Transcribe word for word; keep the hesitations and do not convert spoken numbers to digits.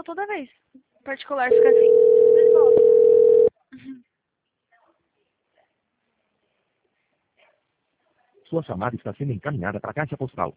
toda vez. Particular fica assim. Uhum. Sua chamada está sendo encaminhada para a caixa postal